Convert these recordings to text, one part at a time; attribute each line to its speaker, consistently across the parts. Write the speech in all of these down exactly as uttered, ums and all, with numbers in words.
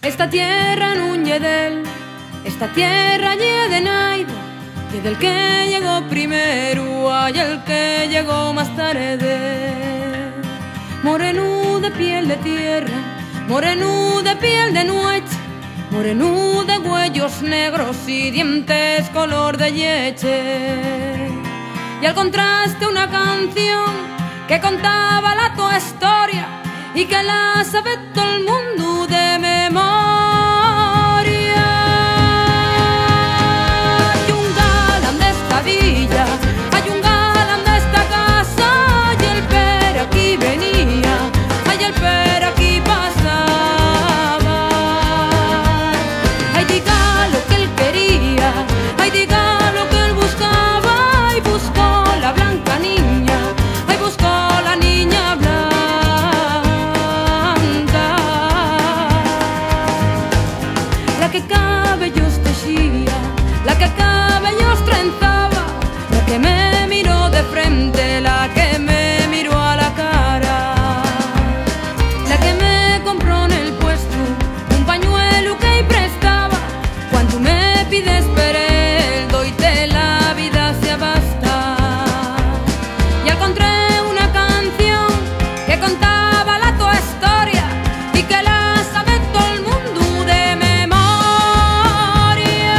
Speaker 1: Esta tierra non lle del, esta tierra lle de naida, lle del que llegó primero, hay el que llegó más tarde. Moreno de piel de tierra, moreno de piel de noche, moreno de huellos negros y dientes color de leche. Y al contraste una canción que contaba la tu historia y que la sabe todo el mundo de memoria. Hay un galán de esta villa, hay un galán de esta casa, y el pere aquí venía, ay el pere aquí pasaba. Ay diga lo que él quería, ay diga lo que él buscaba, y buscó la blanca niña, ay buscó la niña blanca. La que cabellos tejía, la que cabellos trenzaba, la que me miró de frente, la que me miró a la cara, la que me compró en el puesto un pañuelo que prestaba. Cuando me pides perel, doyte la vida se basta. Y encontré una canción que contaba la tu historia y que la sabe todo el mundo de memoria.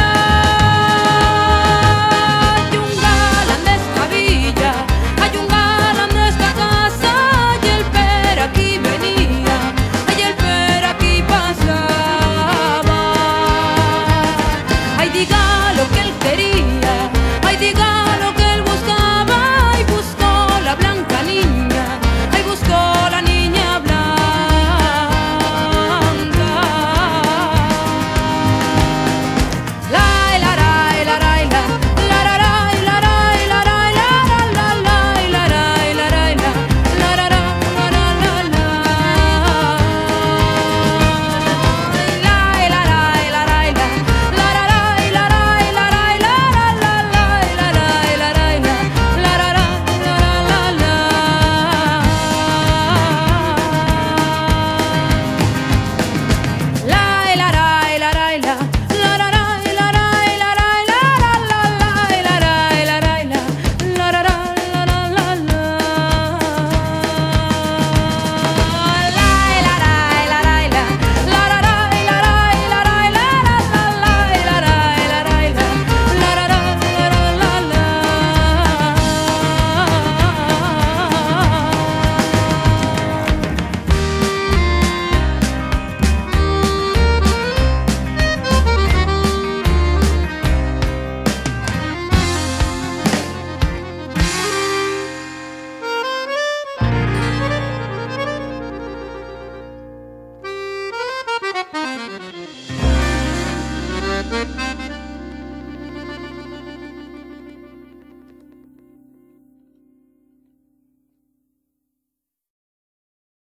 Speaker 1: Hay un galán de esta villa, hay un galán de esta casa, y el pere aquí venía, ay el pere aquí pasaba. Ay diga lo que él quería, ay diga lo que él buscaba, y buscó la blanca niña, ay buscó la niña blanca. La la la la la la la la la la la la la la la la la
Speaker 2: Thank you.